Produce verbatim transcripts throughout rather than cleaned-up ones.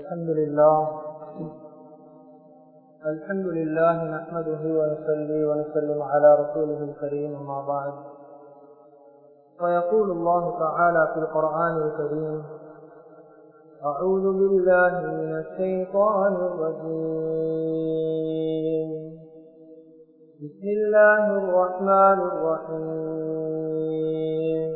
الحمد لله الحمد لله نحمده ونصلي ونسلم على رسوله الكريم أما بعد ويقول الله تعالى في القرآن الكريم أعوذ بالله من الشيطان الرجيم بسم الله الرحمن الرحيم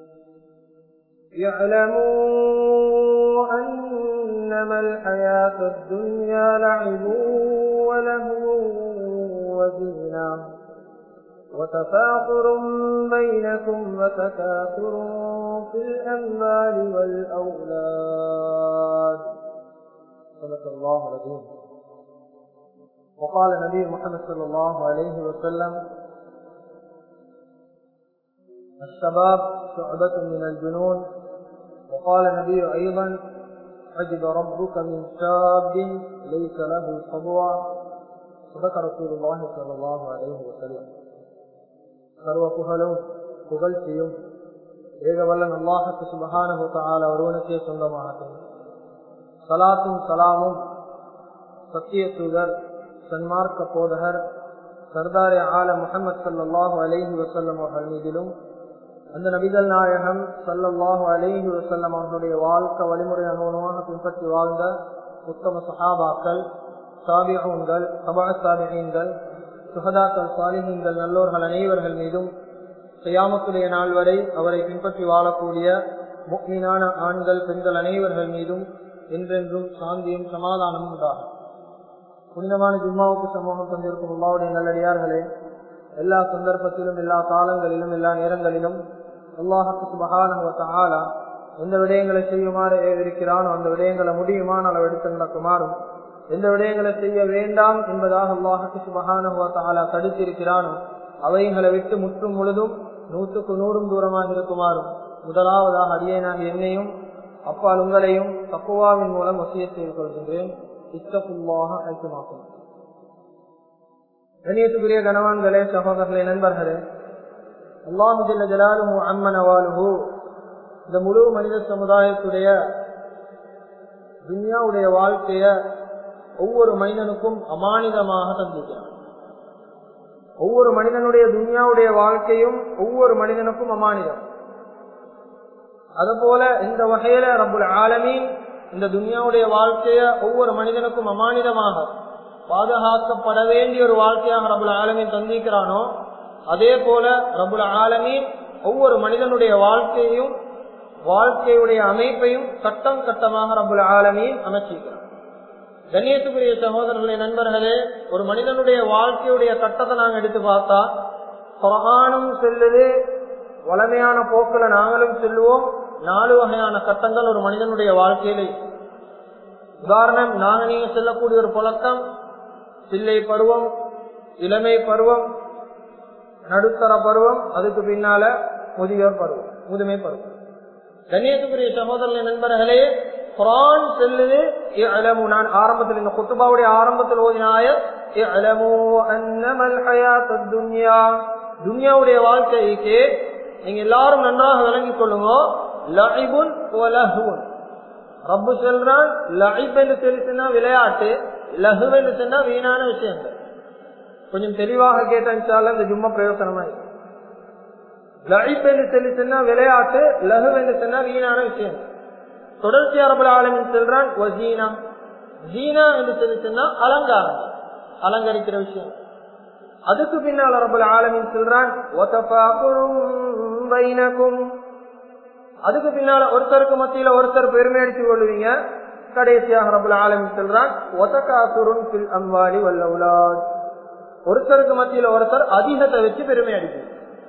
يعلموا أنما الحياة الدنيا لعب ولهو وزينة وتفاخر بينكم وتكاثر في الأموال والأولاد صدق الله العظيم. وقال النبي محمد صلى الله عليه وسلم الشباب شعبة من الجنون. وقال النبي أيضا عجب ربك من شاب ليس له صبوة. صدق رسول الله صلى الله عليه وسلم. சர்வ புகழும் புகழ்ச்சியும் ஏகவல்லன் அல்லாஹ்வுக்கு சுப்ஹானஹு வ தஆலா ஒருவனுக்கே சொந்தமாகும். ஸலாத்தும் ஸலாமும் சத்திய தூதர் சன்மார்க்க போதகர் சர்தாரே ஆலம் முஹம்மது ஸல்லல்லாஹு அலைஹி வஸல்லம் அவர்கள் மீதிலும் அந்த நபிகள் நாயகம் ஸல்லல்லாஹு அலைஹி வஸல்லம் அவர்களுடைய வாழ்க்கை வழிமுறை அனுகுணமாக பின்பற்றி வாழ்ந்த உத்தம சஹாபாக்கள், தாபிஊன்கள், தபஅ தாபிஈன்கள், சுஹதாக்கள், சாலிஹீன்கள், நல்லோர்கள் அனைவர்கள் மீதும் கியாமத்துடைய நாள் வரை அவரை பின்பற்றி வாழக்கூடிய முஃமினான ஆண்கள் பெண்கள் அனைவர்கள் மீதும் என்றென்றும் சாந்தியும் சமாதானமும் உண்டாகும். புனிதமான ஜும்மாவுக்கு சமூகம் தந்திருக்கும் அல்லாஹ்வுடைய நல்லடியார்களே, எல்லா சந்தர்ப்பத்திலும் எல்லா காலங்களிலும் எல்லா நேரங்களிலும் அல்லாஹ் சுப்ஹானஹு வ தஆலா எந்த விடயங்களை செய்யுமாறு இருக்கிறானோ அந்த விடயங்களை முடியுமான அளவு எடுத்து நடக்குமாறும், எந்த விடயங்களை செய்ய வேண்டாம் என்பதாக அல்லாஹ் சுப்ஹானஹு வ தஆலா தடுத்திருக்கிறானோ அவைகளை விட்டு முற்றும் முழுதும் நூற்றுக்கு நூறும் தூரமாக இருக்குமாறும் முதலாவதாக அடியேனாக என்னையும் அப்பால் உங்களையும் தக்வாவின் மூலம் வசியத் செய்து கொள்கின்றேன். இத்தகுல்லாஹ ஐத்துமாக்கும். கண்ணியத்துக்குரிய கணவான்களே, சகோதரர்களே, நண்பர்களே, அல்லாஹு ஜல்ல ஜலாலுஹு அம்ம நவாலுஹு இந்த முழு மனித சமுதாயத்துடைய துன்யாவுடைய வாழ்க்கைய ஒவ்வொரு மனிதனுக்கும் அமானிதமாக தந்திருக்கிறார். ஒவ்வொரு மனிதனுடைய துன்யாவுடைய வாழ்க்கையும் ஒவ்வொரு மனிதனுக்கும் அமானிதம். அதுபோல இந்த வகையில ரப்புல் ஆலமீன் இந்த துன்யாவுடைய வாழ்க்கைய ஒவ்வொரு மனிதனுக்கும் அமானிதமாக பாதுகாக்கப்பட வேண்டிய ஒரு வாழ்க்கையாக ரப்புல் ஆலமீன் தந்திருக்கிறானோ அதே போல ரப்புல் ஆலமீன் ஒவ்வொரு மனிதனுடைய வாழ்க்கையையும் வாழ்க்கையுடைய அமைப்பையும் கட்டம் கட்டமாக ரப்புல் ஆலமீன் அமைச்சிருக்கிறான். கண்ணியத்துக்குரிய சகோதரர்களே, நண்பர்களே, ஒரு மனிதனுடைய வாழ்க்கையுடைய கட்டத்தை நாங்கள் எடுத்து பார்த்தா குர்ஆனும் செல்லுது, வளமையான போக்குல நாங்களும் செல்லுவோம். நாலு வகையான கட்டங்கள் ஒரு மனிதனுடைய வாழ்க்கையிலே. உதாரணம், நாங்க நீங்க செல்லக்கூடிய ஒரு பழக்கம் சில்லை பருவம், இளமை பருவம், நடுத்தர பருவம், அதுக்கு பின்னால முதியோர் பருவம், முதுமை பருவம். கண்ணியத்துக்குரிய சகோதரர்களே, நண்பர்களே, குர்ஆன் செல்லுது இஅலமு. நான் ஆரம்பத்தில் இந்த குத்பாவுடைய ஆரம்பத்தில் ஓதின ஆயத் இஅலமு அன்னமல் ஹயாத்துத் துன்யா, துன்யாவுடைய வாழ்க்கைக்கு நீங்க எல்லாரும் நன்றாக விளங்கிக் கொள்ளுங்க. லஇபுன் வ லஹ்வுன். ரப்பு சொல்றான் லஇப் என்று தெரிஞ்சுன்னா விளையாட்டு, லஹ்வ் என்று சொன்னா வீணான விஷயங்கள். கொஞ்சம் தெளிவாக கேட்டா இன்ஷாஅல்லாஹ் இந்த ஜும்மா பிரயோசனமாய். லஇப் என்று தெரிஞ்சுன்னா விளையாட்டு, லஹ்வ் என்று சொன்னா வீணான விஷயங்கள். தொடர்ச்சியா ரப்பல் ஆலமீன் சொல்றான் வஸீனா. ஜீனா என்று தெரிஞ்சுன்னா அலங்காரம், அலங்கரிக்கிற விஷயம். அதுக்கு பின்னால ரப்பல் ஆலமீன் சொல்றான் வதஃபாகுரும் பைனகும். அதுக்கு பின்னால ஒருத்தருக்கு மத்தியில ஒருத்தர் பெருமை அடித்துக் கொள்வீங்க. கடைசியாக ரப்பல் ஆலமீன் சொல்றான் வதகாசுருன் ஃபில் அம்வாலி வல் அவுலாத். ஒருத்தருக்கு மத்தியில ஒருத்தர் அதிகத்தை வச்சு பெருமை அடிப்பீங்க.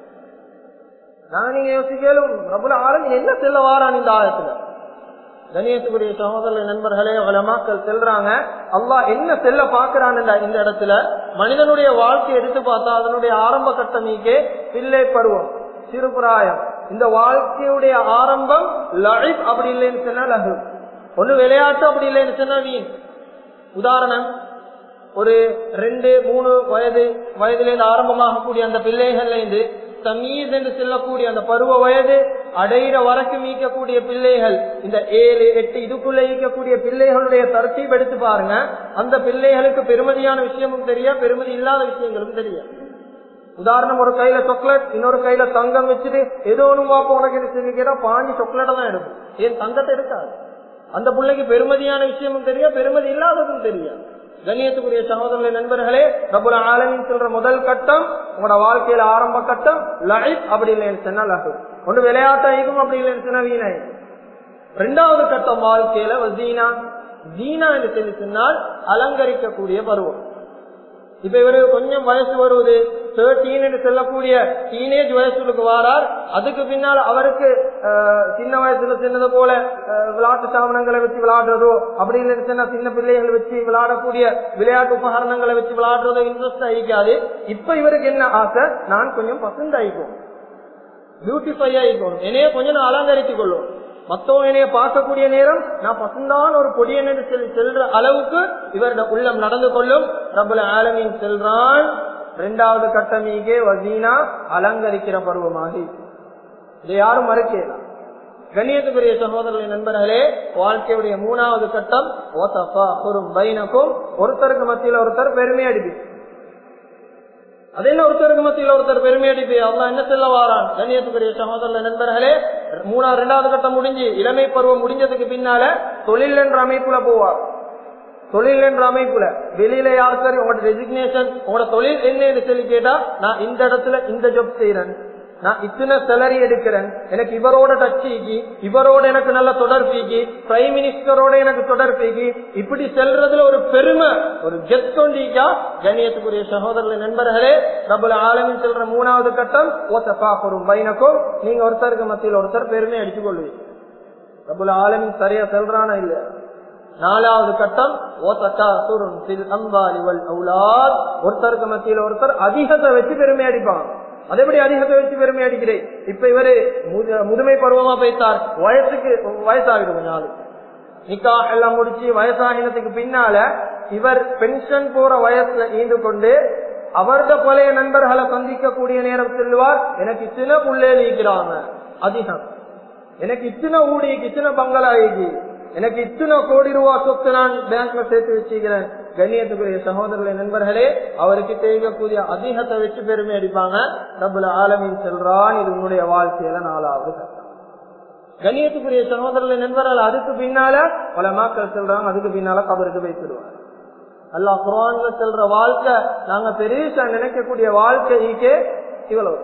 நான் நீங்க யோசிக்கலும் ரப்பல் ஆலமீன் என்ன சொல்ல வாரான் இந்த ஆயத்துல. கண்ணியத்துக்குரிய சகோதர நண்பர்களே, உலமாக்கள் செல்றாங்க அல்லாஹ் என்ன செல்ல பாக்குறான் இந்த இடத்துல. மனிதனுடைய வாழ்க்கையை எடுத்து பார்த்தா அதனுடைய ஆரம்ப கட்டமைக்கே பிள்ளை பருவம், சிறுபிராயம். இந்த வாழ்க்கையுடைய ஆரம்பம் லஇப் அப்படி இல்லைன்னு சொன்னா லஹ்வ், ஒண்ணு விளையாட்டு, அப்படி இல்லைன்னு சொன்னா வீண். உதாரணம், ஒரு ரெண்டு மூணு வயது வயதுல இருந்து ஆரம்பமாக கூடிய அந்த பிள்ளைகள்ல இருந்து தமீஸ் என்று சொல்லக்கூடிய அந்த பருவ வயது அடையிற வரைக்கும் ஈக்கக்கூடிய பிள்ளைகள், இந்த ஏழு எட்டு இதுக்குள்ள ஈக்கக்கூடிய பிள்ளைகளுடைய தரத்தீப் எடுத்து பாருங்க. அந்த பிள்ளைகளுக்கு பெருமதியான விஷயமும் தெரியா, பெருமதி இல்லாத விஷயங்களும் தெரியா. உதாரணம், ஒரு கையில சாக்லேட், இன்னொரு கையில தங்கம் வச்சுட்டு ஏதோ ஒண்ணு வாப்ப உனக்கு கேட்டா பாஞ்சு சாக்லேட்டை தான் எடுக்கும். ஏன் தங்கத்தை எடுக்காது? அந்த பிள்ளைக்கு பெருமதியான விஷயமும் தெரியா, பெருமதி இல்லாததும் தெரியா. கண்ணியத்துக்குரிய சகோதரர்களே, நண்பர்களே, ரப்புல் ஆலமீன் சொல்ற முதல் கட்டம் உங்களோட வாழ்க்கையில ஆரம்ப கட்டம் லைஃப். அப்படி இல்லைன்னு சொன்னா லஹு, ஒன்று விளையாட்டாயிக்கும், அப்படி இல்லைன்னு சொன்னா வீணாயிக்கும். இரண்டாவது கட்டம் வாழ்க்கையில வசீனா. ஜீனா என்று சொல்லி சொன்னால் அலங்கரிக்கக்கூடிய பருவம். இப்ப இவரு கொஞ்சம் வயசு வருவது தேர்ட்டீன் என்று சொல்லக்கூடிய டீனேஜ் வயசுக்கு வாரார். அதுக்கு பின்னால் அவருக்கு சின்ன வயசுல சின்னது போல விளையாட்டு சாதனங்களை வச்சு விளையாடுறதோ, அப்படி இல்லைன்னு சின்ன பிள்ளைகளை வச்சு விளையாடக்கூடிய விளையாட்டு உபகரணங்களை வச்சு விளையாடுறதோ இன்ட்ரெஸ்ட் ஆகிக்காது. இப்ப இவருக்கு என்ன ஆசை, நான் கொஞ்சம் பசந்த் ஆகிக்கும், பியூட்டிஃபை ஆகிக்கணும், என்னைய கொஞ்சம் நான் அலங்கரித்துக் கொள்ளும், மத்தவங்க என்னைய பார்க்கக்கூடிய நேரம் நான் பசந்தான் ஒரு பொடியன் என்று சொல்லி செல்ற அளவுக்கு இவருடைய உள்ளம் நடந்து கொள்ளும். ரப்புல் ஆலமீன் செல்றான். இரண்டாவது கட்டமீகே வசீனா, அலங்கரிக்கிற பருவமாகி. இதை யாரும் மறுக்கலாம். கண்ணியத்துக்குரிய சகோதரர்களின் நண்பர்களே, வாழ்க்கையுடைய மூணாவது கட்டம் ஒருத்தருக்கு மத்தியில் ஒருத்தர் பெருமை அடிப்பு. அது என்ன ஒருத்தருக்கு மத்தியில் ஒருத்தர் பெருமை அடிப்பு? அல்லாஹ் என்ன சொல்ல வாரான்? கண்ணியத்துக்குரிய சகோதரர்களின் நண்பர்களே, மூணாவது இரண்டாவது கட்டம் முடிஞ்சு இளமை பருவம் முடிஞ்சதுக்கு பின்னால தொழில் என்ற அமைப்புல போவார். தொழில் என்ற அமைப்புல வெளியில யார் சரி உங்களோட ரெசிக்னேஷன், உங்களோட தொழில் என்ன சொல்லி கேட்டா, நான் இந்த இடத்துல இந்த ஜாப் செய்யறேன், நான் இத்தனை சேலரி எடுக்கிறேன், எனக்கு இவரோட டச்சிக்கு, இவரோட எனக்கு நல்ல தொடர்பிக்கு, பிரைம் மினிஸ்டரோட எனக்கு தொடர்பிக்கு, இப்படி செல்றதுல ஒரு பெருமை, ஒரு கெத் கொண்டிக்கா. கண்ணியத்துக்குரிய சகோதரர்களின் நண்பர்களே, ரப்புல் ஆலமீன் சொல்ற மூணாவது கட்டம் வதஃபாகுரும் பைனக்கும், நீங்க ஒருத்தருக்கு மத்தியில் ஒருத்தர் பெருமை அடித்துக் கொள்வீங்க. ரப்புல் ஆலமீன் சரியா சொல்றானா இல்ல? நாலாவது கட்டம் வதகாசுருன் ஃபில் அம்வாலி வல் அவுலாத், ஒருத்தருக்கு மத்தியில் ஒருத்தர் அதிகத்தை வச்சு பெருமை அடிப்பாங்க. அது எப்படி அதிகத்தை வச்சு பெருமை அடிக்கிறேன்? இப்ப இவரு முதுமை பருவமா போய்த்தார், வயசுக்கு வயசாகிடும் கொஞ்ச நாள், நிக்கா எல்லாம் முடிச்சு வயசாகினத்துக்கு பின்னால இவர் பென்ஷன் போற வயசுல ஈந்து கொண்டு அவரது பழைய நண்பர்களை சந்திக்க கூடிய நேரம் செல்வார். எனக்கு இத்தனை புள்ளே நீக்கிறாங்க அதிகம், எனக்கு இத்தனை ஊடிக்கு இத்தனை பங்களாயிக்கு, எனக்கு இத்தனை கோடி ரூபாய் சொத்து நான் பேங்க்ல சேர்த்து வச்சுக்கிறேன். கண்ணியத்துக்குரிய சகோதரர்களே, நண்பர்களே, அவருக்கு தேவைக்கூடிய அதிகத்தை வச்சு பெருமை அடிப்பாங்க. ரப்புல் ஆலமீன் சொல்றான், இது உன்னுடைய வாழ்க்கையில நாலாவது கட்டம். கண்ணியத்துக்குரிய சகோதரர்களே, நண்பர்கள், அதுக்கு பின்னால பல மக்கள் சொல்றாங்க, அதுக்கு பின்னால கபருக்கு வைத்திருவாங்க. அல்லாஹ் குர்ஆன்ல சொல்ற வாழ்க்கை, நாங்க பெருசா நினைக்கக்கூடிய வாழ்க்கைக்கே இவ்வளவு.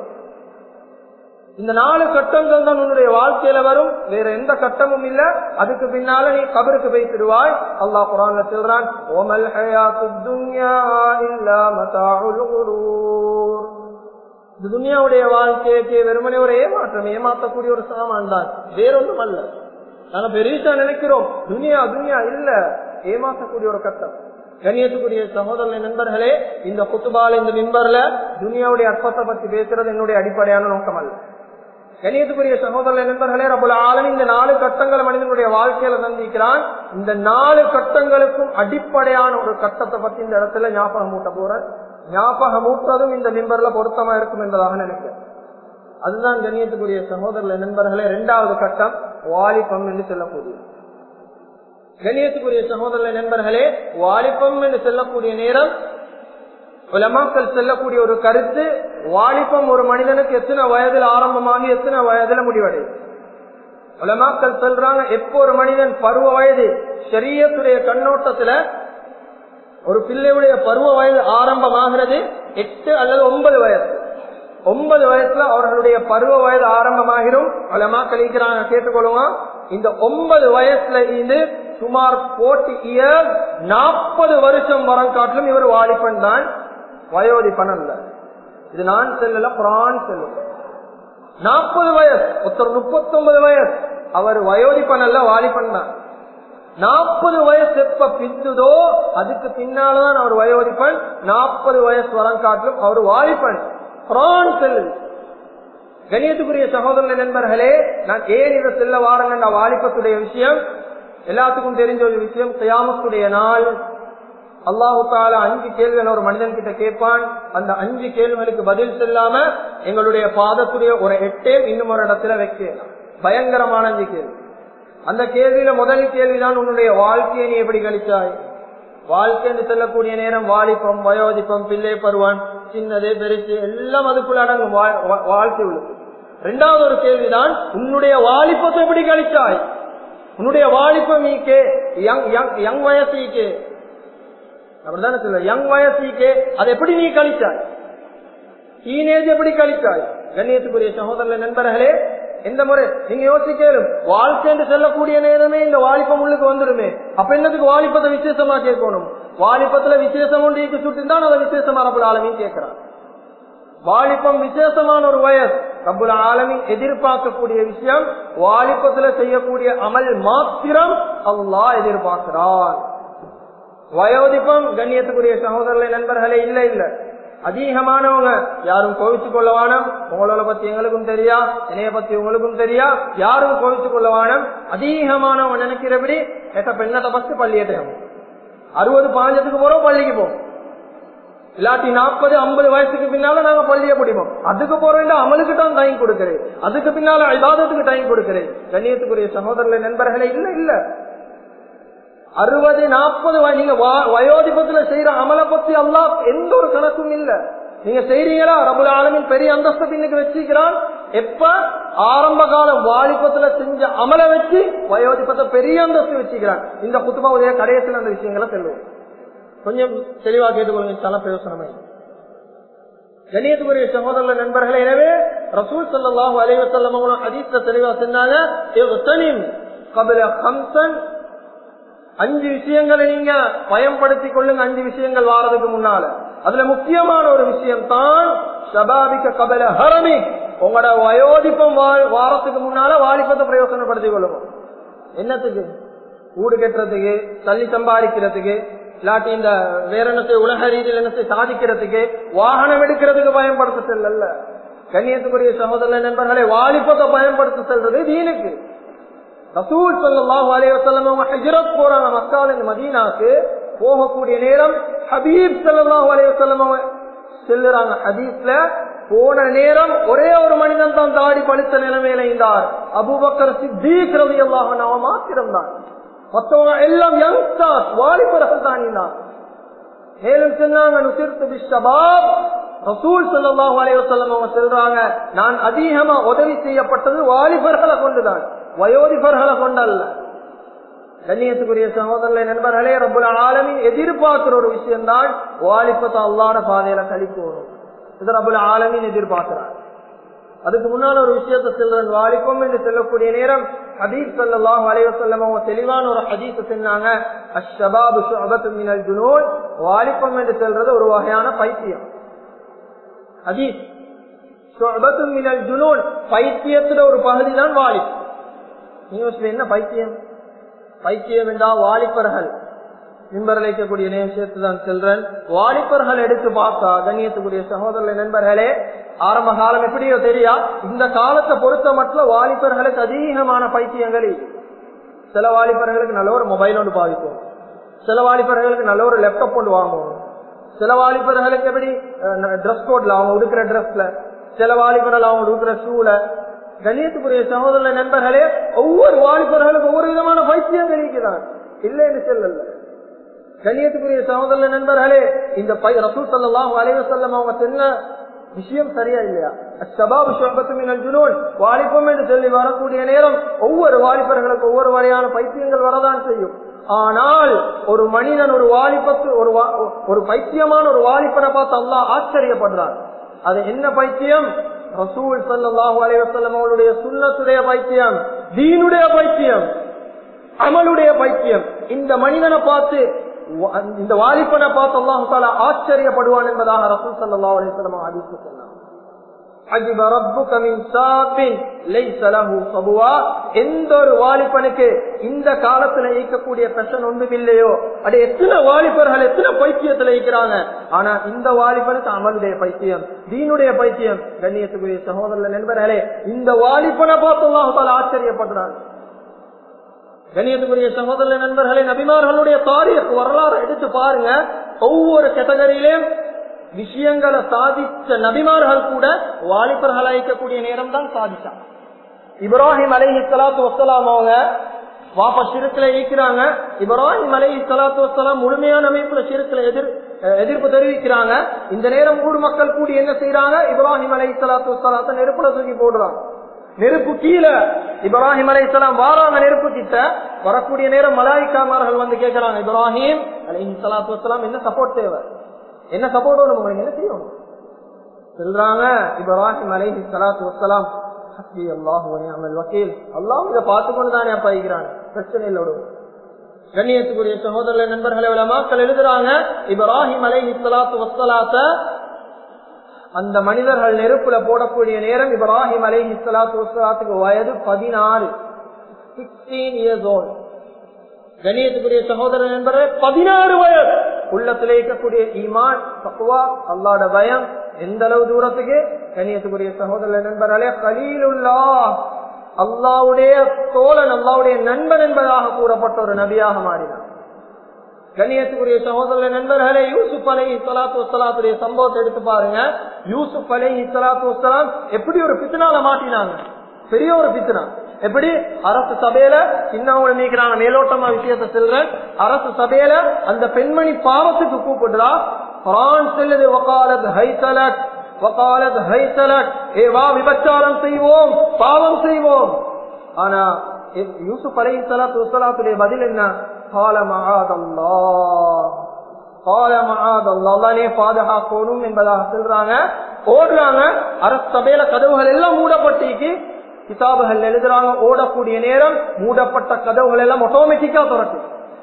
இந்த நாலு கட்டங்கள் தான் உன்னுடைய வாழ்க்கையில வரும், வேற எந்த கட்டமும் இல்ல. அதுக்கு பின்னால நீ கபருக்கு வைத்திடுவாய். அல்லாஹ் குர்ஆன்ல சொல்றான், வமல் ஹயாத்துத் துன்யா இல்லா மதாஉல் குரூர். இந்த துன்யாவுடைய வாழ்க்கைக்கு வெறுமனே ஒரு ஏமாற்றம், ஏமாற்றக்கூடிய ஒரு சாமான் தான், வேறொன்றும் அல்ல. நாங்க பெருசா நினைக்கிறோம், துன்யா துன்யா இல்ல, ஏமாற்றக்கூடிய ஒரு கட்டம். கண்ணியத்துக்குரிய சகோதரர்களின் நண்பர்களே, இந்த குத்துபால இந்த மிம்பர்ல துன்யாவுடைய அற்பத்தை பத்தி பேசுறது என்னுடைய அடிப்படையான நோக்கம் அல்ல. கண்ணியத்துக்குரிய சகோதரர்களின் நண்பர்களே, ரப்புல் ஆலமீன் இந்த நாலு கட்டங்களை மனிதனுடைய வாழ்க்கையில சந்திக்கிறான். இந்த நாலு கட்டங்களுக்கும் அடிப்படையான ஒரு கட்டத்தை பத்தி இந்த இடத்துல ஞாபகம் ஊட்ட போற, ஞாபகம் ஊட்டதும் இந்த மிம்பர்ல பொருத்தமா இருக்கும் என்பதாக நினைக்கிறேன். அதுதான் கண்ணியத்துக்குரிய சகோதரர்களின் நண்பர்களே, இரண்டாவது கட்டம் வாலிபம் என்று சொல்லக்கூடிய. கண்ணியத்துக்குரிய சகோதரர்களின் நண்பர்களே, வாலிபம் என்று சொல்லக்கூடிய நேரம் உலமாக்கள் சொல்லக்கூடிய ஒரு கருத்து, வாலிபம் ஒரு மனிதனுக்கு எத்தனை வயதில் ஆரம்பமாகி எத்தனை வயதுல முடிவடையும். உலமாக்கள் சொல்றாங்க, எப்போ ஒரு மனிதன் பருவ வயது ஷரியத்துடைய கண்ணோட்டத்துல ஒரு பிள்ளையுடைய பருவ வயது ஆரம்பமாகிறது எட்டு அல்லது ஒன்பது வயசு. ஒன்பது வயசுல அவர்களுடைய பருவ வயது ஆரம்பமாகிரும். உலமாக்கள் இருக்கிறாங்க, கேட்டுக்கொள்ளுங்க. இந்த ஒன்பது வயசுல இருந்து சுமார் போர்ட்டி இயர் நாற்பது வருஷம் வரம் காட்டிலும் இவர் வாலிபன் தான், வயோதிபன் அல்ல. இது நான் செல்லல, குர்ஆன் செல்லும். நாற்பது வயசு ஒருத்தர் முப்பத்தி ஒன்பது வயசு, அவர் வயோதிபன் அல்ல, வாலிபன் தான். நாற்பது வயசு எப்ப பிந்துதோ அதுக்கு பின்னால்தான் அவர் வயோதிபன். நாற்பது வயசு வரம் காட்டிலும் அவர் வாலிபன், குர்ஆன் செல்லுது. கண்ணியத்துக்குரிய சகோதரர்களே, நண்பர்களே, நான் ஏன் இதை செல்ல வாரங்க, வாலிபத்துடைய விஷயம் எல்லாத்துக்கும் தெரிஞ்ச ஒரு விஷயம். கியாமத்துடைய நாள் அல்லாஹு தாலா அஞ்சு கேள்விகள் ஒரு மனிதன் கிட்ட கேட்பான். அந்த அஞ்சு கேள்விகளுக்கு பதில் சொல்லாம எங்களுடைய பாதத்துடைய ஒரு எட்டே இன்னும் ஒரு இடத்துல வைக்கலாம். பயங்கரமான அஞ்சு கேள்வி. அந்த கேள்வியில முதல் கேள்விதான் உன்னுடைய வாழ்க்கையை நீ எப்படி கழிச்சாய். வாழ்க்கை என்று சொல்லக்கூடிய நேரம் வாலிபம், வயோதிப்பம், பிள்ளை பருவான், சின்னது பெருசு எல்லாம் அதுக்குள்ள அடங்கும் வாழ்க்கை உள்ளது. இரண்டாவது ஒரு கேள்விதான் உன்னுடைய வாலிபத்தை எப்படி கழிச்சாய். உன்னுடைய வாலிபம் ஈக்கே யங் வயசு ஈக்கே அப்படிதானே சொல்ல யங் வயசு ஈக்கே அதை எப்படி நீ கழிச்சாய். டீனேஜ் எப்படி கழிச்சாய். கண்ணியத்துக்குரிய சகோதர நண்பர்களே, எந்த முறை நீங்க யோசிக்கலும் வாழ்க்கை என்று சொல்லக்கூடிய நேரமே இந்த வாலிபம் உள்ளுக்கு வந்துடுமே. அப்ப என்னதுக்கு வாலிபத்தை விசேஷமா கேட்கணும். வாலிபத்துல விசேஷம் ஒன்று சுட்டு தான் அதை விசேஷமா ரப்புல் ஆலமீன் கேட்கிறான். வாலிபம் விசேஷமான ஒரு வயசு. ரப்புல் ஆலமீன் எதிர்பார்க்கக்கூடிய விஷயம் வாலிபத்துல செய்யக்கூடிய அமல் மாத்திரம் அல்லாஹ் எதிர்பார்க்கிறான். வயோதிபம் கண்ணியத்துக்குரிய சகோதரர்களை நண்பர்களே இல்ல இல்ல அதிகமானவங்க யாரும் கோவிச்சு கொள்ளவானம். உங்களோட பத்தி எங்களுக்கும் தெரியா, என்னைய பத்தி உங்களுக்கும் தெரியா, யாரும் கோவிச்சு கொள்ளவானம். அதிகமானவங்க நினைக்கிறபடி எட்ட பெண்ணத்தை பஸ்ட் பள்ளியட்டையும் அறுபது பாஞ்சத்துக்கு போறோம் பள்ளிக்கு போவோம். இல்லாட்டி நாற்பது ஐம்பது வயசுக்கு பின்னால நாங்க பள்ளியை பிடிப்போம். அதுக்கு போறேன் அமலுக்கு தான் டைம் கொடுக்கிறேன், அதுக்கு பின்னால இபாதத்துக்கு டைம் கொடுக்கிறேன். கண்ணியத்துக்குரிய சகோதரர்களை நண்பர்களே இல்ல இல்ல அறுபது நாற்பது நீங்க வயோதிபத்துல செய்யற அமலை பத்தி அல்லாஹ் எந்த ஒரு கணக்கும் இல்ல. நீங்க செய்றீங்களா ரப்புல் ஆலமீன் பெரிய அந்தஸ்து பின்னுக்கு வச்சிருக்கிறான். எப்ப ஆரம்ப காலம் வாலிபத்துல செஞ்ச அமலை வச்சு வயோதிபத்தை பெரிய அந்தஸ்து வச்சுக்கிறான். இந்த குத்துபாவுடைய கடையத்தில் அந்த விஷயங்களை சொல்லுவோம். கொஞ்சம் தெளிவா கேட்டுக்கொள்ளுங்க, பிரயோசனமே. கண்ணியத்துக்குரிய சகோதரர்கள் நண்பர்களே, எனவே ரசூல் ஸல்லல்லாஹு அலைஹி வஸல்லம் அவங்க ஹதீஸ்ல தெளிவா சொன்னாங்க, இக்தனிம் கப்ல ஹம்ஸன், அஞ்சு விஷயங்களை நீங்க பயன்படுத்திக் கொள்ளுங்க. அஞ்சு விஷயங்கள் வாரதுக்கு முன்னால அதுல முக்கியமான ஒரு விஷயம் தான் ஷபாபிக கபல ஹரமி, உங்களோட வயோதிப்பம் வாரத்துக்கு முன்னால வாலிபத்தை பிரயோசனப்படுத்திக் கொள்ளுங்க. என்னத்துக்கு? ஊடு கட்டுறதுக்கு, தள்ளி சம்பாதிக்கிறதுக்கு, இல்லாட்டி இந்த வேற என்னத்தை உலக ரீதியில் என்னத்தை சாதிக்கிறதுக்கு, வாகனம் எடுக்கிறதுக்கு பயன்படுத்த செல்ல. கண்ணியத்துக்குரிய சகோதரர் நண்பர்களை வாலிபத்தை பயன்படுத்த செல்றது தீனுக்கு. ரசூல் ஸல்லல்லாஹு அலைஹி வஸல்லம் அவங்க ஹிஜ்ரத் போறாங்க மக்கால இருந்து மதீனாக்கு. போகக்கூடிய நேரம் ஹபீப் ஸல்லல்லாஹு அலைஹி வஸல்லம் அவங்க சொல்லுறாங்க ஹதீஸ்ல, போன நேரம் ஒரே ஒரு மனிதன் தான் தாடி பழுத்த நிலைமையில இருந்தார். அபூபக்கர் சித்தீக் ரலியல்லாஹு அன்ஹு மாத்திரம் தான். மற்றவங்க எல்லாம் யங்ஸ்டர்ஸ், வாலிபர்கள் தான் இருந்தார். மேலும் சொன்னாங்க நுசிர்து பிஷ்ஷபாப், ரசூல் ஸல்லல்லாஹு அலைஹி வஸல்லம் அவங்க சொல்றாங்க, நான் அதிகமா உதவி செய்யப்பட்டது வாலிபர்களை கொண்டுதான், வயோதிபர்களை கொண்டல்ல. கண்ணியத்துக்குரிய சகோதரர்களே நண்பர்களே, ரப்புல் ஆலமீன் எதிர்பார்க்கிற ஒரு விஷயம் தான் வாலிபத்தை அல்லாஹ்வுடைய பாதையில கழிக்கணும். இது ரப்புல் ஆலமீன் எதிர்பார்க்கிறார். அதுக்கு முன்னால ஒரு விஷயத்தை சொல்றேன். வாலிபம் என்று சொல்லக்கூடிய நேரம் ஹதீஸ் ஸல்லல்லாஹு அலைஹி வஸல்லம் அவங்க தெளிவான ஒரு ஹதீஸ் சொன்னாங்க, அஷ்ஷபாபு ஷுஅபத்தும் மினல் ஜுனூன், வாலிபம் என்று சொல்றது ஒரு வகையான பைத்தியம். ஹதீஸ் ஷுஅபத்தும் மினல் ஜுனூன், பைத்தியத்துல ஒரு பகுதி தான் வாலிபம். நீங்க என்ன பைத்தியம்? பைத்தியம் என்றா வாலிபர்கள் நிம்பரலைக்கக்கூடிய விஷயத்தை தான் சொல்றேன். வாலிபர்கள் எடுத்து பார்த்தா கண்ணியத்துக்குரிய சகோதரர்களை நண்பர்களே, ஆரம்ப காலம் எப்படியோ தெரியா, இந்த காலத்தை பொறுத்த மட்டும் வாலிபர்களுக்கு அதிகமான பைத்தியங்கள். சில வாலிபர்களுக்கு நல்ல ஒரு மொபைல் ஒன்று பாதிக்கும், சில வாலிபர்களுக்கு நல்ல ஒரு லேப்டாப் ஒன்று வாங்குவோம், சில வாலிபர்களுக்கு எப்படி டிரெஸ் கோட்ல அவங்க உடுக்கிற டிரெஸ்ல, சில வாலிபர்கள் அவங்க உடுக்கிற ஷூல. கண்ணியத்துக்குரிய சகோதர நண்பர்களே, ஒவ்வொரு வாலிபர்களுக்கு ஒவ்வொரு விதமான பைத்தியங்கள் இருக்கிறான், இல்லை என்று சொல்லல. கண்ணியத்துக்குரிய சகோதர நண்பர்களே, இந்த ரசூல் ஸல்லல்லாஹு அலைஹி வஸல்லம் அவங்க சொன்ன விஷயம் சரியா இல்லையா? அஷ்ஷபாபு ஷுஅபத்தும் மினல் ஜுனூன், வாலிபம் என்று சொல்லி வரக்கூடிய நேரம் ஒவ்வொரு வாலிபர்களுக்கு ஒவ்வொரு வகையான பைத்தியங்கள் வரதான் செய்யும். ஆனால் ஒரு மனிதன் ஒரு வாலிபத்து ஒரு ஒரு பைத்தியமான ஒரு வாலிபனை பார்த்து அல்லாஹ் ஆச்சரியப்படுறான். அது என்ன பைத்தியம்? ரசூல் ஸல்லல்லாஹு அலைஹி வஸல்லம் அவருடைய சுன்னத்துடைய பைத்தியம், தீனுடைய பைத்தியம், அமலுடைய பைத்தியம். இந்த மனிதனை பார்த்து, இந்த வாலிபனை பார்த்து அல்லாஹ் தஆலா ஆச்சரியப்படுவான் என்பதாக ரசூல் ஸல்லல்லாஹு அலைஹி வஸல்லம் ஹதீஸ்ல சொன்னார். அஜிப ரப்புக மின் ஷாபின் லைஸ லஹு ஸபுவா, எந்த ஒரு வாலிபனுக்கு இந்த காலத்துல ஈக்கக்கூடிய பிரச்சனை ஒன்றும் இல்லையோ, அது எத்தனை வாலிபர்கள் எத்தனை பைத்தியத்துல ஈக்கிறாங்க. ஆனா இந்த வாலிபனுக்கு அமலுடைய பைத்தியம், தீனுடைய பைத்தியம். கண்ணியத்துக்குரிய சகோதரர்கள் நண்பர்களே, இந்த வாலிபனை பார்த்து அல்லாஹ் தஆலா ஆச்சரியப்படுறான். கண்ணியத்துக்குரிய சகோதர நண்பர்களே, நபிமார்களுடைய தாரீக் வரலாறு எடுத்து பாருங்க. ஒவ்வொரு கேட்டகரியிலும் விஷயங்களை சாதிச்ச நபிமார்கள் கூட வாலிபர்கள் அழைக்கக்கூடிய நேரம் தான் சாதிச்சாங்க. இப்ராஹிம் அலைஹிஸ்ஸலாத்து வஸ்ஸலாம் அவங்க வாப்பா சிறுக்குல ஈக்கிறாங்க. இப்ராஹிம் அலைஹிஸ்ஸலாத்து வஸ்ஸலாம் முழுமையான அமைப்புல சிறுக்குல எதிர் எதிர்ப்பு தெரிவிக்கிறாங்க. இந்த நேரம் ஊர் மக்கள் கூடி என்ன செய்யறாங்க? இப்ராஹிம் அலைஹிஸ்ஸலாத்து வஸ்ஸலாத்தை நெருப்புல தூக்கி போடுறாங்க. நெருப்பு கீழே இப்ராஹிம் அலைஹிஸ்ஸலாம் வாராங்க. நெருப்பு கிட்ட வரக்கூடிய நேரம் மலாயிக்காமார்கள் வந்து கேட்கிறாங்க, இப்ராஹிம் அலைஹிஸ்ஸலாத்து வஸ்ஸலாம் என்ன சப்போர்ட் தேவை, என்ன சப்போர்ட் வேணும் உங்களுக்கு, என்ன செய்யணும் சொல்றாங்க. இப்ராஹிம் அலைஹிஸ்ஸலாத்து வஸ்ஸலாம் ஹஸ்பி அல்லாஹு வ நிஅமல் வக்கீல், அல்லாஹ் இதை பார்த்துக்கொண்டு தானே அப்பா இருக்கிறாங்க, பிரச்சனை இல்லை. கண்ணியத்துக்குரிய சகோதர நண்பர்களை உலமாக்கள் எழுதுறாங்க, இப்ராஹிம் அலைஹிஸ்ஸலாத்து வஸ்ஸலாத்தை அந்த மனிதர்கள் நெருப்புல போடக்கூடிய நேரம் இப்ராஹிம் அலைஹிஸ்ஸலாத்து வஸ்ஸலாத்துக்கு வயது பதினாறு, சிக்ஸ்டீன் இயர்ஸ் ஓல்ட். கண்ணியத்துக்குரிய சகோதர நண்பர்களே, பதினாறு வயது உள்ளத்திலே இருக்கக்கூடிய ஈமான், தக்வா, அல்லாஹ்வுடைய பயம் எந்த அளவு தூரத்துக்கு? கண்ணியத்துக்குரிய சகோதர நண்பர்களே, கலீலுல்லாஹ் அல்லாஹ்வுடைய தோழன், அல்லாஹ்வுடைய நண்பன் என்பதாக கூறப்பட்ட ஒரு நபியாக மாறினார். கண்ணியத்துக்குரிய சகோதர நண்பர்களே, யூசுப் அலைஹிஸ்ஸலாத்து வஸ்ஸலாத்துடைய சம்பவத்தை எடுத்து பாருங்க. யூசுப் அலைஹிஸ்ஸலாத்து வஸ்ஸலாம் எப்படி ஒரு பித்னால மாட்டினாங்க, பெரிய ஒரு பித்னா. எப்படி? அரசு சபையில சின்னவங்க நீக்கிறாங்க, மேலோட்டமா விஷயத்தை செல்றேன். அரசு சபையில அந்த பெண்மணி பாவத்துக்கு கூப்பிடுறா. குர்ஆன் சொல்லுது, வகாலத் ஹைதலக் வகாலத் ஹைதலக், ஏ வா விபச்சாரம் செய்வோம், பாவம் செய்வோம். ஆனா யூசுப் அலைஹிஸ்ஸலாத்து வஸ்ஸலாத்துடைய பதில் என்ன? கால மஆதல்லாஹ், கால மஆதல்லாஹ், அல்லாஹ்வே பாதுகாக்கணும் என்பதாக சொல்றாங்க. ஓடுறாங்க. அரசு சபையில கதவுகள் எல்லாம் மூடப்பட்டிருக்கு. கிதாபுகள் எழுதுறாங்க, ஓடக்கூடிய நேரம் மூடப்பட்ட கதவுகள் எல்லாம் ஆட்டோமேட்டிக்கா திறக்கு.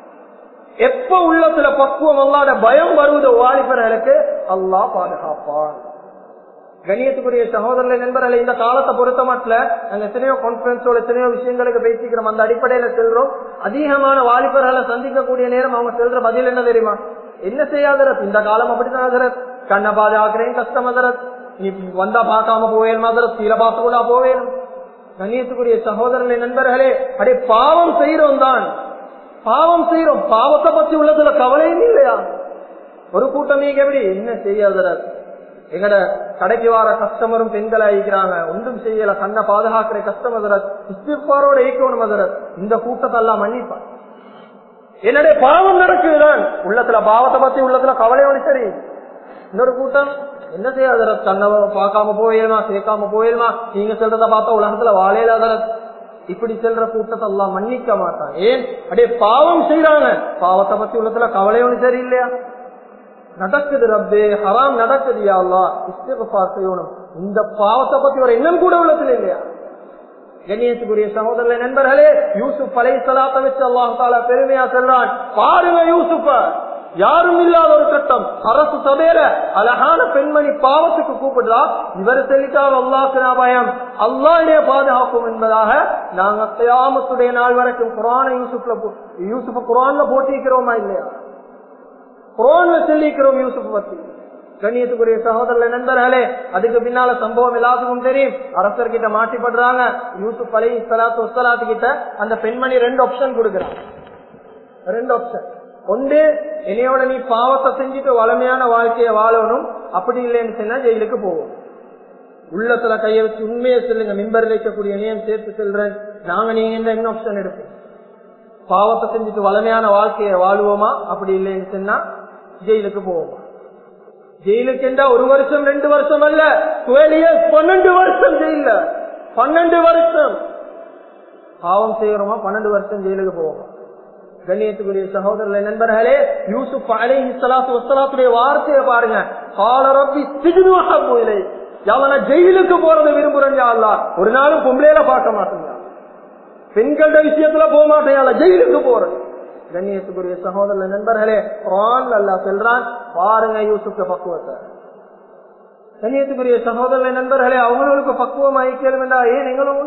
எப்ப உள்ளத்துல பக்குவம், அல்லாஹ்வுடைய பயம் வருவதோ வாலிபர்களுக்கு, அல்லாஹ் பாதுகாப்பான். கண்ணியத்துக்குரிய சகோதரர்களை நண்பர்களை, இந்த காலத்தை பொறுத்த மட்டும் நாங்க எத்தனையோ கான்பரன்ஸோட எத்தனையோ விஷயங்களுக்கு பேசிக்கிறோம். அந்த அடிப்படையில செல்றோம். அதிகமான வாலிபர்களை சந்திக்கக்கூடிய நேரம் அவங்க செல்ற பதில் என்ன தெரியுமா? என்ன செய்யாதரத், இந்த காலம் அப்படித்தான், கண்ணை பாதுகாக்கிறேன் கஷ்டம் அதரத், நீ வந்தா பார்க்காம போவேன் மதரத், கீழே பார்த்து கூட போவேன். கண்ணியத்துக்குரிய சகோதரர்களை நண்பர்களே, அடே பாவம் செய்யறோம் தான், பாவம் செய்யறோம், பாவத்தை பத்தி உள்ளதுல கவலையும் இல்லையா? ஒரு கூட்டமைக்கு எப்படி என்ன செய்யாதரத், எங்கட கடைக்கு வார கஸ்டமரும் பெண்கள் ஆகிக்கிறாங்க, ஒன்றும் செய்யல, கண்ணை பாதுகாக்கிற கஸ்டமர் இஸ்திக்பாரோட ஈக்கணும் மதரத், இந்த கூட்டத்தை எல்லாம் மன்னிப்பான். என்னுடைய பாவம் நடக்குதுதான், உள்ளத்துல பாவத்தை பத்தி உள்ளத்துல கவலையோடு சரி. இன்னொரு கூட்டம் என்ன செய்யாத, கண்ணை பார்க்காம போயிடுமா, சேர்க்காம போயிடுமா, நீங்க சொல்றத பார்த்தா உலகத்துல வாழையிலாத, இப்படி செல்ற கூட்டத்தை எல்லாம் மன்னிக்க மாட்டான். ஏன்? அப்படியே பாவம் செய்யறாங்க, பாவத்தை பத்தி உள்ளத்துல கவலையோடு சரி இல்லையா? நடக்குது ரப்பே, ஹராம் நடக்குது, யா அல்லாஹ் இஸ்திக்ஃபார் செய்யணும், இந்த பாவத்தை பத்தி ஒரு எண்ணம் கூட உள்ளத்துல இல்லையா? கண்ணியத்துக்குரிய சகோதரர்களே நண்பர்களே, யூசுப் அலைஹிஸ்ஸலாத்தை வச்சு அல்லாஹ் தஆலா பெருமையா சொல்றான். பாருங்க யூசுப்ப, யாரும் இல்லாத ஒரு கட்டம், அரசு சபையில அழகான பெண்மணி பாவத்துக்கு கூப்பிடுறா. இவர் சொல்லிட்டால் அல்லாஹ்க்கு பயம், அல்லாஹ்வுடைய பாதுகாப்பும் என்பதாக நாங்க கியாமத்துடைய நாள் வரைக்கும் குர்ஆனை யூசுப்ல யூசுப் குர்ஆன்ல போட்டிக்கிறோமா இல்லையா? குர்ஆன்ல சொல்லிக்கிறோம் யூசுப் பத்தி. கண்ணியத்துக்குரிய சகோதரர்களே நண்பர்களே, அதுக்கு பின்னால சம்பவம் எல்லாத்துக்கும் தெரியும். அரசர்கிட்ட மாட்டிப்படுறாங்க. யூசுப் அலைஹிஸ்ஸலாத்து வஸ்ஸலாத்து கிட்ட அந்த பெண்மணி ரெண்டு ஆப்ஷன் கொடுக்கிறாங்க. ரெண்டு ஆப்ஷன். ஒன்று, என்னையோட நீ பாவத்தை செஞ்சுட்டு வளமையான வாழ்க்கையை வாழணும், அப்படி இல்லைன்னு சொன்னா ஜெயிலுக்கு போவோம். உள்ளத்துல கைய வச்சு உண்மையை சொல்லுங்க, மிம்பர் வைக்கக்கூடிய நேம் சேர்த்து செல்றேன், நாங்க நீங்க என்ன ஆப்ஷன் எடுப்போம்? பாவத்தை செஞ்சுட்டு வளமையான வாழ்க்கையை வாழுவோமா, அப்படி இல்லைன்னு சொன்னா ஜெயிலுக்கு போவோமா? ஜெயிலுக்கு என்றா ஒரு வருஷம் ரெண்டு வருஷம் அல்ல, டுவெல் இயர்ஸ், பன்னெண்டு வருஷம் ஜெயில, பன்னெண்டு வருஷம் பாவம் செய்யறோமா, பன்னெண்டு வருஷம் ஜெயிலுக்கு போவோமா? கண்ணியத்துக்குரிய சகோதரர்களே நண்பர்களே, யூசுப் அலைஹிஸ்ஸலாத்து வஸ்ஸலாத்துடைய வார்த்தையை பாருங்க. கால ரப்பி சிஜ்னு அஹப்பு இலை, யாவன ஜெயிலுக்கு போறதை விரும்புறேன் யா அல்லாஹ், ஒரு நாளும் பொம்பளையில பார்க்க மாட்டேங்க, பெண்களோட விஷயத்துல போக மாட்டேன், ஜெயிலுக்கு போறது. கண்ணியத்துக்குரிய சகோதர நண்பர்களே, குர்ஆன்ல அல்லாஹ் சொல்றான், பாருங்க யூசுப் பக்குவத்தை. கண்ணியத்துக்குரிய சகோதர நண்பர்களே, அவங்களுக்கு பக்குவம் ஆயிக்கலும் என்றா ஏன் எங்களும்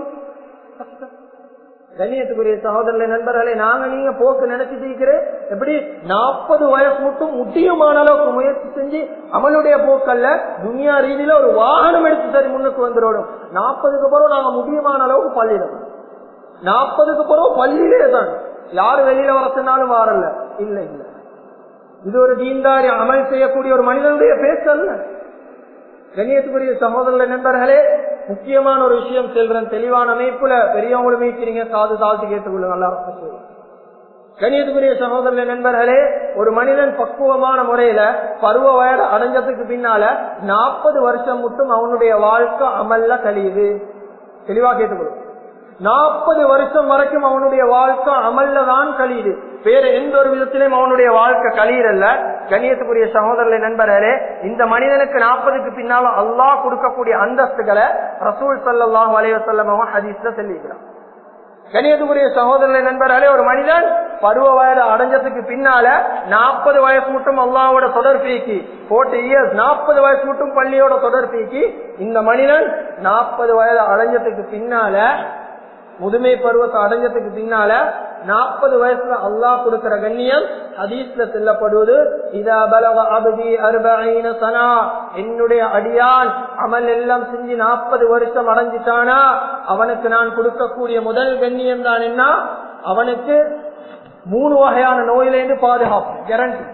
கண்ணியத்துக்குரிய சகோதர நண்பர்களே, நாங்க நீங்க போக்கு நினைச்சிட்டு இருக்கிறேன். எப்படி நாற்பது வயசு மட்டும் முட்டியமான அளவுக்கு முயற்சி செஞ்சு அமலுடைய போக்கல்ல, துனியா ரீதியில ஒரு வாகனம் எடுத்து சரி முன்னுக்கு வந்துடும். நாற்பதுக்கு பிறகு நாங்க முக்கியமான அளவுக்கு பள்ளியில, நாற்பதுக்கு பிறகு பள்ளியிலே தான் யாரு வெளியில வரத்தினாலும் வாரல்ல. இல்ல இல்ல, இது ஒரு தீன்தாரி அமல் செய்யக்கூடிய ஒரு மனிதனுடைய பேச்சல்ல. கண்ணியத்துக்குரிய சகோதரர்கள் நண்பர்களே, முக்கியமான ஒரு விஷயம் செல்றேன். தெளிவான அமைப்புல பெரியவங்களும் மீக்கிறீங்க, காது தாழ்த்தி கேட்டுக்கொள்ளுங்க. நல்லா கண்ணியத்துக்குரிய சகோதரர்கள் நண்பர்களே, ஒரு மனிதன் பக்குவமான முறையில பருவ வயது அடைஞ்சதுக்கு பின்னால நாற்பது வருஷம் மட்டும் அவனுடைய வாழ்க்கை அமல்ல கழியுது. தெளிவா கேட்டுக்கொள்ளும். நாற்பது வருஷம் வரைக்கும் அவனுடைய வாழ்க்கை அமல்ல தான் கழியுது. வேற எந்த ஒரு விதத்திலும் அவனுடைய வாழ்க்கை கழியறல்ல. கண்ணியத்துக்குரிய சகோதரர்களை நண்பர்களே, இந்த மனிதனுக்கு நாற்பதுக்கு பின்னால அல்லாஹ் கொடுக்கக்கூடிய அந்தஸ்துகளை ரசூல் ஸல்லல்லாஹு அலைஹி வஸல்லம் ஹதீஸ்ல சொல்லிக்கிறார். கண்ணியத்துக்குரிய சகோதரர்களை நண்பர்களே, ஒரு மனிதன் பருவ வயது அடைஞ்சதுக்கு பின்னால நாற்பது வயசு மட்டும் அல்லாஹ்வோட தொடர்பீக்கி போர்ட்டி இயர்ஸ் நாற்பது வயசு மட்டும் பள்ளியோட தொடர்பீக்கி இந்த மனிதன் நாற்பது வயது அடைஞ்சதுக்கு பின்னால முதுமை பருவத்தை அடைஞ்சதுக்கு பின்னால நாற்பது வயசுல அல்லாஹ் கொடுக்கிற கண்ணியம் ஹதீஸ்ல செல்லப்படுவது, இதா பலக அப்தி அர்பஈன சனா, என்னுடைய அடியான் அமல் எல்லாம் செஞ்சு நாற்பது வருஷம் அடைஞ்சிட்டானா அவனுக்கு நான் கொடுக்கக்கூடிய முதல் கண்ணியம் தான் என்ன, அவனுக்கு மூணு வகையான நோயிலிருந்து பாதுகாப்பு கேரண்டி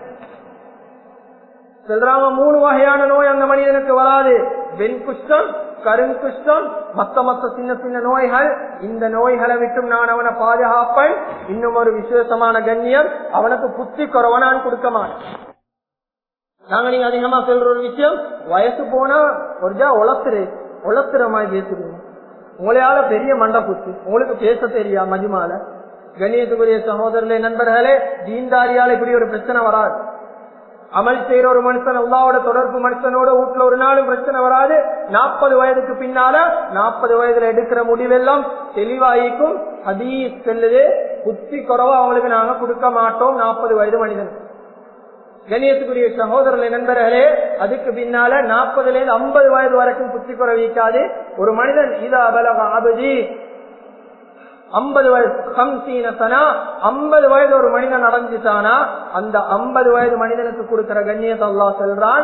சொல்றாங்க. மூணு வகையான நோய் அந்த மனிதனுக்கு வராது. வெண் குஷ்டம், கருங்குஷ்டம், மத்த மத்த சின்ன சின்ன நோய்கள். இந்த நோய்களை விட்டும் நான் அவனை பாதுகாப்பேன். இன்னும் ஒரு விசேஷமான கண்ணியம், அவனுக்கு புத்தி குறவ நான் கொடுக்க மாட்டேன். நாங்க நீங்க அதிகமா சொல்ற ஒரு விஷயம், வயசு போனா ஒரு ஜா உளத்துரு உளத்துற மாதிரி பேசுறீங்க. உங்களையால பெரிய மண்டை குத்து, உங்களுக்கு பேச தெரியா மஜ்மால. கண்ணியத்துக்குரிய சகோதரர்களே நண்பர்களே, தீன்தாரியால இப்படி ஒரு பிரச்சனை வராது. அமல் செய்யற ஒரு மனுஷன் அல்லாஹ்வோட தொடர்பு மனுஷனோட வீட்டுல ஒரு நாளும் பிரச்சனை வராது. நாற்பது வயதுக்கு பின்னால நாற்பது வயதுல எடுக்கிற முடிவெல்லாம் தெளிவாயிக்கும். ஹதீஸ் செல்லுது, புத்தி குறவா அவங்களுக்கு நாங்க கொடுக்க மாட்டோம் நாற்பது வயது மனிதன். கண்ணியத்துக்குரிய சகோதரர்களே நண்பர்களே, அதுக்கு பின்னால நாற்பதுல இருந்து ஐம்பது வயது வரைக்கும் புத்தி குறவிக்காது. ஒரு மனிதன் இதா பலக அப்தி ஐம்பது வயது ஹம்சீனசனா, ஐம்பது வயது ஒரு மனிதன் அடைஞ்சிட்டானா அந்த ஐம்பது வயது மனிதனுக்கு கொடுக்கிற கண்ணியத்தை அல்லாஹ் சொல்றான்,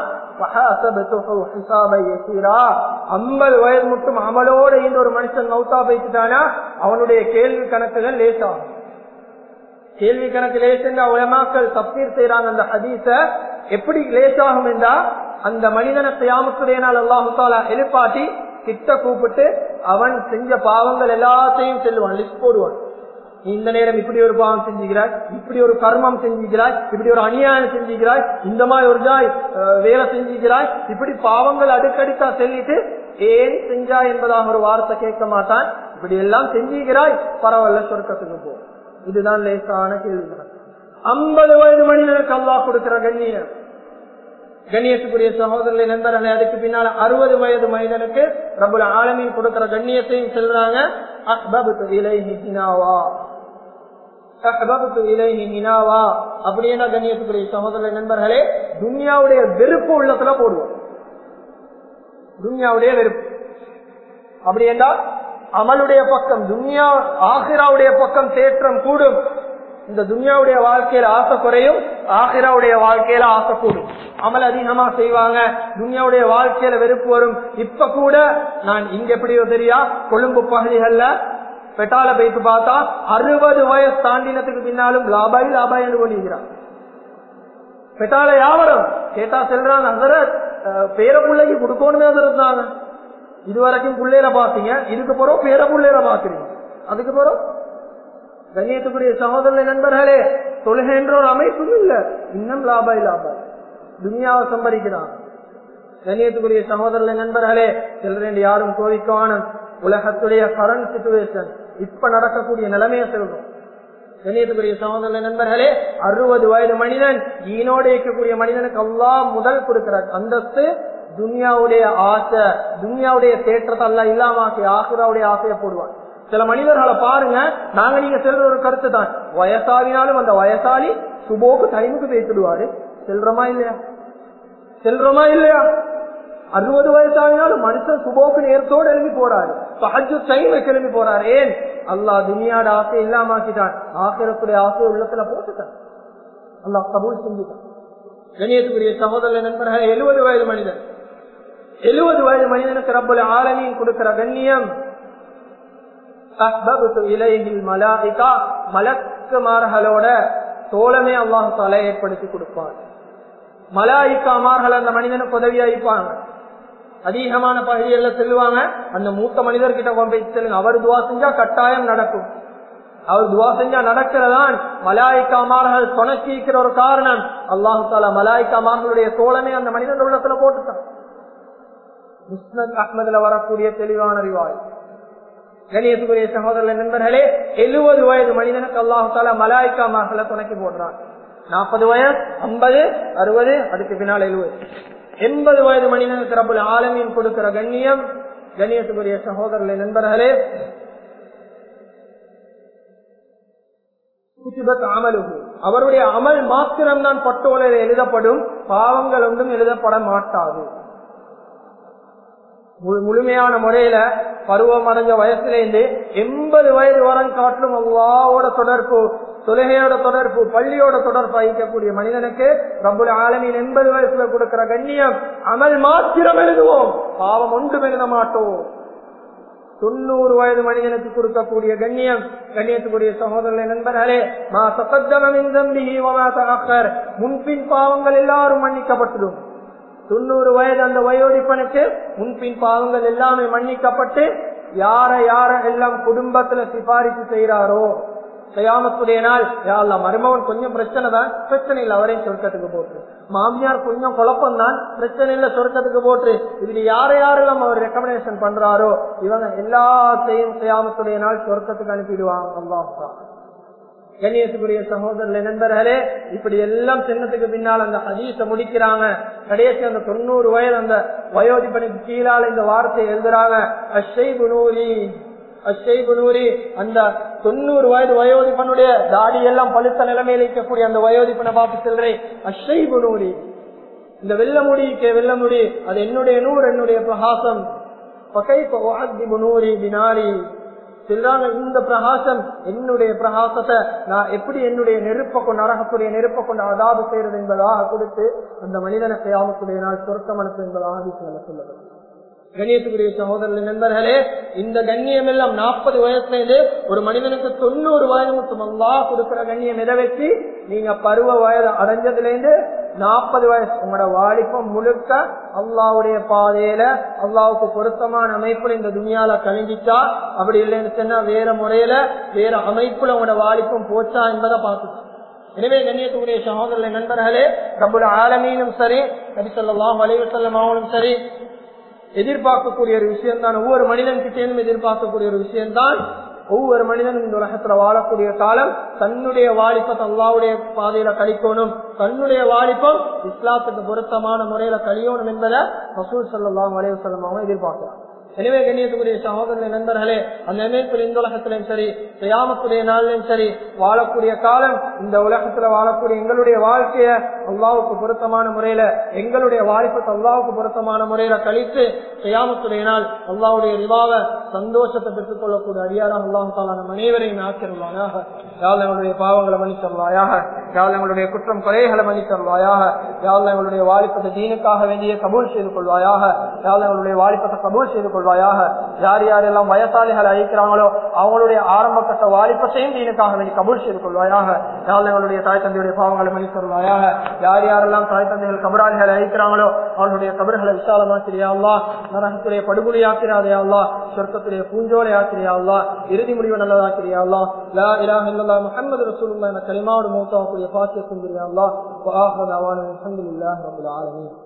ஐம்பது வயது மட்டும் அமலோட இந்த ஒரு மனுஷன் மௌத்தா போய்ட்டானா அவனுடைய கேள்வி கணக்குகள் லேசாகும். கேள்வி கணக்கு லேசா உலமாக்கள் தப்சீர் செய்யறாங்க. அந்த ஹதீஸ எப்படி லேசாகும் என்றா, அந்த மனிதனை கியாமத்துடைய நாள் அல்லாஹ் தஆலா எழுப்பாட்டி கிட்ட கூப்பிட்டு அவன் செஞ்ச பாவங்கள் எல்லாத்தையும் செல்வான், லிஸ்ட் போடுவான். இந்த நேரம் இப்படி ஒரு பாவம் செஞ்சுக்கிறாய், இப்படி ஒரு கர்மம் செஞ்சுக்கிறாய், இப்படி ஒரு அநியாயம் செஞ்சுக்கிறாய், இந்த மாதிரி ஒரு ஜாய் வேலை செஞ்சுக்கிறாய், இப்படி பாவங்கள் அடுக்கடிக்கா சொல்லிட்டு ஏன் செஞ்சாய் என்பதாக ஒரு வார்த்தை கேட்க மாட்டான். இப்படி எல்லாம் செஞ்சுக்கிறாய், பரவாயில்ல சொர்க்கத்துக்கு போ. இதுதான் லேசான கேள்வி. ஐம்பது வயது மனிதனுக்கு அல்லாஹ் கொடுக்கிற கண்ணியம். கண்ணியத்துக்குரிய சகோதரர்களை நண்பர்களே, அதுக்கு பின்னால அறுபது வயது மனிதனுக்கு ரப்புல் ஆலமீன் கொடுக்கிற கண்ணியத்தையும் சொல்றாங்க. அஹ்பப்து இலைஹி ஹினாவா, அஹ்பப்து இலைஹி ஹினாவா அப்படின்னா கண்ணியத்துக்குரிய சகோதரர்களை நண்பர்களே, துன்யாவுடைய வெறுப்பு உள்ளத்துல போடுவோம். துன்யாவுடைய வெறுப்பு அப்படி என்றால் அமலுடைய பக்கம், துன்யா ஆகிராவுடைய பக்கம் தேற்றம் கூடும். இந்த துன்யாவுடைய வாழ்க்கையில ஆசை குறையும், ஆகிராவுடைய வாழ்க்கையில ஆசை கூடும். அமல் அதிகமா செய்வாங்க, துன்யாவுடைய வாழ்க்கையில வெறுப்பு வரும். இப்ப கூட நான் இங்க எப்படியோ தெரியா, கொழும்பு பகுதிகள்ல பெட்டால போயிட்டு பார்த்தா அறுபது வயசு தாண்டினத்துக்கு பின்னாலும் லாபாய் லாபாய் என்று கொள்கிறான். பெட்டால யாவரும் கேட்டா செல்றாங்க, ஹஸரத் பேர பிள்ளைக்கு கொடுக்கணுமே இருந்தாங்க. இதுவரைக்கும் பிள்ளையில பாத்தீங்க, இதுக்கு பிறகு பேர பிள்ளையில பாக்குறீங்க. அதுக்கு பிறகு கண்ணியத்துக்குரிய சகோதரர்களே நண்பர்களே, தொழுகின்ற ஒரு அமைப்பும் இல்ல, இன்னும் லாபாய் லாபாய் துனியாவை சம்பாதிக்கிறான். கண்ணியத்துக்குரிய சகோதரர்களே நண்பர்களே, செல்றேன் யாரும் கோவிக்கான உலகத்துடைய கரண்ட் சிச்சுவேஷன் இப்ப நடக்கக்கூடிய நிலைமையை சொல்றோம். கண்ணியத்துக்குரிய சகோதரர்களே நண்பர்களே, அறுபது வயது மனிதன் ஈனோடு இருக்கக்கூடிய மனிதனுக்கு அல்லாஹ் முதல் கொடுக்கிறார் அந்தஸ்து. துன்யாவுடைய ஆசை, துன்யாவுடைய தேற்றத்தை எல்லாம் இல்லாமக்கி ஆகிராவுடைய ஆசையை போடுவான். சில மனிதர்களை பாருங்க, நாங்க நீங்க செல்ற ஒரு கருத்து தான், வயசாவினாலும் அந்த வயசாளி சுபோக்கு டைமுக்கு பேசிடுவாரு. செல்றமா இல்லையா? செல்றமா இல்லையா? அறுபது வயசாவினாலும் மனுஷன் சுபோக்கு நேரத்தோடு எழுதி போறாரு, சஹஜ்ஜு டைம் கிளம்பி போறாரு. ஏன்? அல்லாஹ் துனியாட ஆசை இல்லாமக்கிட்டான், ஆகிரத்துடைய ஆசையை உள்ளத்துல போட்டுட்டான். அல்லாஹ் கபூல் செஞ்சுட்டான். கண்ணியத்துக்குரிய சகோதரர் நண்பர்கள், எழுபது வயது மனிதன், எழுபது வயது மனிதனுக்கு ரப்புல் ஆலமீன் கொடுக்கிற கண்ணியம், மலக்குகள் மலக்குமார்களோட தோழமே அல்லாஹ் தஆலா ஏற்படுத்தி கொடுப்பான். மலாயிக்காமார்கள் அந்த மனிதனுக்கு உதவியா இருப்பாங்க. அதிகமான பகுதிகளில் செல்லுவாங்க, அந்த மூத்த மனிதர்கிட்ட போய் செல்லுங்க, அவர் துவா செஞ்சா கட்டாயம் நடக்கும். அவர் துவா செஞ்சா நடக்கிறதான் மலாயிக்காமார்கள் துணைக்கிற ஒரு காரணம். அல்லாஹு தஆலா மலாயிக்காமார்களுடைய தோழமே அந்த மனிதன் உள்ளத்துல போட்டுட்டான். முஸ்னத் அஹ்மதுல வரக்கூடிய தெளிவான ரிவாய். கணியத்துக்குரிய சகோதரர்களே நண்பர்களே, எழுபது வயது மனிதனுக்கு அல்லாஹு தஆலா மலாயிக்காமார்களை துணைக்கி போடுறான். நாற்பது வயது, ஐம்பது, அறுபது, அதுக்கு பின்னால் எழுபது, எண்பது வயது மனிதனுக்கு ரப்புல் ஆலமீன் கொடுக்கிற கண்ணியம். கண்ணியத்துக்குரிய சகோதரர்களே நண்பர்களே, அவருடைய அமல் மாத்திரம்தான் பட்டோலையில் எழுதப்படும், பாவங்கள் ஒன்றும் எழுதப்பட மாட்டாது. முழுமையான முறையில பருவம் அடைஞ்ச வயசுலேருந்து எண்பது வயது வரம் காட்டிலும் அல்லாஹ்வோட தொடர்பு, தொழுகையோட தொடர்பு, பள்ளியோட தொடர்பு வைக்கக்கூடிய மனிதனுக்கு ரப்புல் ஆலமீன் எண்பது வயசுல கொடுக்கிற கண்ணியம், அமல் மாத்திரம் எழுதுவோம், பாவம் ஒன்றும் எழுத மாட்டோம். தொண்ணூறு வயது மனிதனுக்கு கொடுக்கக்கூடிய கண்ணியம். கண்ணியத்துக்குரிய சகோதரர்களே நண்பர்களே, மா தகத்தம மின் தம்பிஹி வமா தஅக்கர், முன்பின் பாவங்கள் எல்லாரும் மன்னிக்கப்பட்டுடும். தொண்ணூறு வயது அந்த வயோதிப்பனுக்கு முன்பின் பாவங்கள் எல்லாமே மன்னிக்கப்பட்டு, யார யார எல்லாம் குடும்பத்துல சிபாரிசு செய்யறாரோ கியாமத்துடைய நாள், யா அல்லாஹ் மருமகன் கொஞ்சம் பிரச்சனை தான், பிரச்சனை இல்லை, அவரையும் சொர்க்கத்துக்கு போட்டு, மாமியார் கொஞ்சம் குழப்பம் தான், பிரச்சனை இல்லை, சொர்க்கத்துக்கு போட்டு, இதுல யார யாரெல்லாம் அவர் ரெக்கமெண்டேஷன் பண்றாரோ இவங்க எல்லாத்தையும் கியாமத்துடைய நாள் சொர்க்கத்துக்கு அனுப்பிடுவாங்க. அல்லாஹ் கண்ணியத்துக்குரிய சகோதரர்களே நண்பர்களே, இப்படி எல்லாம் சின்னத்துக்கு பின்னால் அந்த ஹதீஸ முடிக்கிறாங்க. கடைசி அந்த தொண்ணூறு வயது அந்த வயோதிபனுக்கு கீழால் இந்த வார்த்தையை எழுதுறாங்க, அஷ்ஷைபு நூரி, அஷ்ஷைபு நூரி. அந்த தொண்ணூறு வயது வயோதிபனுடைய தாடி எல்லாம் பழுத்த நிலைமையில இருக்கக்கூடிய அந்த வயோதிபனை பார்த்து சொல்றேன், அஷ்ஷைபு நூரி, இந்த வெள்ள முடிக்கு வெள்ள முடி அது என்னுடைய நூறு, என்னுடைய பிரகாசம். பகைப உஅத்திபு நூரி பினாரி, சொல்றாங்க இந்த பிரகாசம் என்னுடைய பிரகாசத்தை நான் எப்படி என்னுடைய நெருப்பை கொண்டு, நரகத்துடைய நெருப்பை கொண்டு அதாபு செய்யறது என்பதாக கொடுத்து அந்த மனிதனை கியாமத்துடைய நாள் சொர்க்கம் அனுப்பு என்பதாக சொல்லுவது. கண்ணியத்துக்குரிய சகோதரர்கள் நண்பர்களே, இந்த கண்ணியம் எல்லாம் நாற்பது வயசுல இருந்து ஒரு மனிதனுக்கு தொண்ணூறு வயது மட்டும் அல்லாஹ் கொடுக்கிற கண்ணியம் எதை வச்சு, நீங்க பருவ வயது அடைஞ்சதுல இருந்து நாற்பது வயசு உங்களோட வாலிப்பம் முழுக்க அல்லாஹ்வுடைய பாதையில அல்லாஹ்வுக்கு பொருத்தமான அமைப்புல இந்த துனியால கழிஞ்சிச்சா, அப்படி இல்லைன்னு சொன்னா வேற முறையில வேற அமைப்புல உங்களோட வாலிப்பம் போச்சா என்பதை பார்க்கணும். எனவே கண்ணியத்துக்குரிய சகோதரர்கள் நண்பர்களே, ரப்புல் ஆலமீனும் சரி, நபி ஸல்லல்லாஹு அலைஹி வஸல்லம் அவங்களும் சரி எதிர்பார்க்கக்கூடிய ஒரு விஷயம் தான், ஒவ்வொரு மனிதன் கிட்டேயும் எதிர்பார்க்கக்கூடிய ஒரு விஷயம் தான், ஒவ்வொரு மனிதனும் இந்த உலகத்துல வாழக்கூடிய காலம் தன்னுடைய வாலிபத்தை அல்லாஹ்வுடைய பாதையில கழிக்கணும், தன்னுடைய வாலிபம் இஸ்லாத்துக்கு பொருத்தமான முறையில கழியணும் என்பதை ரசூல் ஸல்லல்லாஹு அலைஹி வஸல்லம் அவங்க எதிர்பார்க்கிறார். எனவே கண்ணியத்துக்குரிய சகோதரர்களே நண்பர்களே, அந்த அமைப்பில் இந்த உலகத்திலும் சரி கியாமத்துடைய நாளிலும் சரி வாழக்கூடிய காலம், இந்த உலகத்துல வாழக்கூடிய எங்களுடைய வாழ்க்கைய அல்லாஹ்வுக்கு பொருத்தமான முறையில, எங்களுடைய வாலிபத்தை அல்லாஹ்வுக்கு பொருத்தமான முறையில கழித்து கியாமத்துடைய நாள் அல்லாஹ்வுடைய ரிவாவை சந்தோஷத்தை பெற்றுக் கொள்ளக்கூடிய அடியாராக அல்லாஹ் தஆலா நம் அனைவரையும் ஆக்கிருவாயாக. யா அல்லாஹ் எங்களுடைய பாவங்களை மன்னித்தருள்வாயாக, யா அல்லாஹ் எங்களுடைய குற்றம் குறைகளை மன்னித்தருள்வாயாக, யா அல்லாஹ் எங்களுடைய வாலிபத்தை தீனுக்காக வேண்டிய கபூல் செய்து கொள்வாயாக, யா அல்லாஹ் எங்களுடைய வாலிபத்தை கபூல் செய்து கொள்வாயாக. யார் யாரெல்லாம் வயசாளிகள் அழைக்கிறாங்களோ அவங்களுடைய ஆரம்ப கட்ட வாலிபத்தையும் தீனுக்காக வேண்டி கபூல் செய்து கொள்வாயாக. யா அல்லாஹ் எங்களுடைய தாய் தந்தையுடைய பாவங்களை மன்னித்தருள்வாயாக. யார் யாரெல்லாம் தாய் தந்தைகள் கபராளிகள் அழைக்கிறாங்களோ அவங்களுடைய கபர்களை விசாலமாக்கிறியா அல்லாஹ், நரகத்துடைய படுகொலையாக்கிறாதே அல்லாஹ், சொர்க்கத்துடைய பூஞ்சோலை ஆக்கிறியா அல்லாஹ், இறுதி முடிவு நல்லதாக்கிறியா அல்லாஹ். லா இலாஹ இல்லல்லாஹ் முஹம்மது ரசூலுல்லாஹ் என்ற கலிமாவோடு மௌத்தாகக்கூடிய பாக்கியத்தை தந்திரியா அல்லாஹ். வ ஆஹிரு தஅவானா அல்ஹம்துலில்லாஹி ரப்பில் ஆலமீன்.